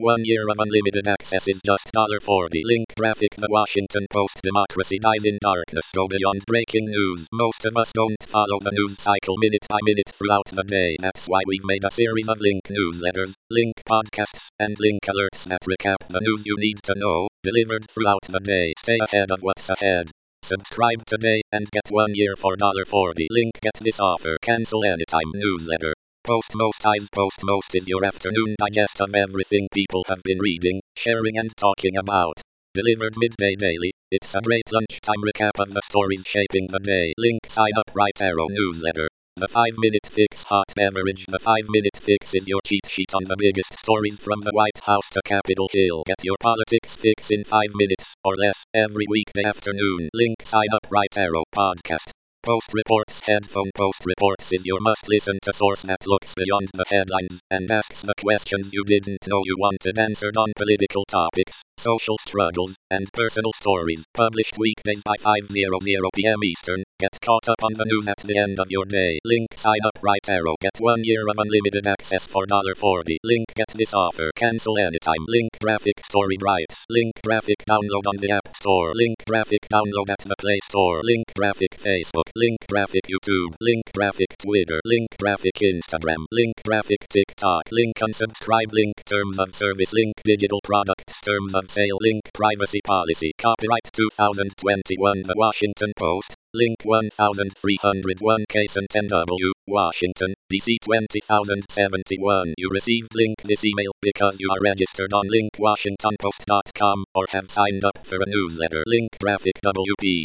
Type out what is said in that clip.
1 year of unlimited access is just $40. Link graphic. The Washington Post. Democracy dies in darkness. Go beyond breaking news. Most of us don't follow the news cycle minute by minute throughout the day. That's why we've made a series of Link newsletters, Link podcasts, and Link alerts that recap the news you need to know, delivered throughout the day. Stay ahead of what's ahead. Subscribe today and get 1 year for $40. Link. Get this offer. Cancel anytime newsletter. Post Most Eyes. Post Most is your afternoon digest of everything people have been reading, sharing and talking about. Delivered midday daily, it's a great lunchtime recap of the stories shaping the day. Link. Sign up. Right Arrow newsletter. The 5-Minute Fix. Hot beverage. The 5-Minute Fix is your cheat sheet on the biggest stories from the White House to Capitol Hill. Get your politics fix in 5 minutes or less every weekday afternoon. Link. Sign up. Right Arrow podcast. Post Reports. Headphone. Post Reports is your must-listen to source that looks beyond the headlines and asks the questions you didn't know you wanted answered on political topics, social struggles, and personal stories. Published weekdays by 5:00 p.m. Eastern. Get caught up on the news at the end of your day. Link. Sign up. Right Arrow. Get 1 year of unlimited access for $40. Link. Get this offer. Cancel anytime. Link graphic. Story Brights. Link graphic. Download on the App Store. Link graphic. Download at the Play Store. Link graphic. Facebook. Link graphic. YouTube. Link graphic. Twitter. Link graphic. Instagram. Link graphic. TikTok. Link unsubscribe. Link terms of service. Link digital products. Terms of sale. Link privacy policy. Copyright 2021. The Washington Post. Link 1301 Cason 10W, Washington, DC 20071. You received link this email because you are registered on linkwashingtonpost.com or have signed up for a newsletter. Link graphic. WP.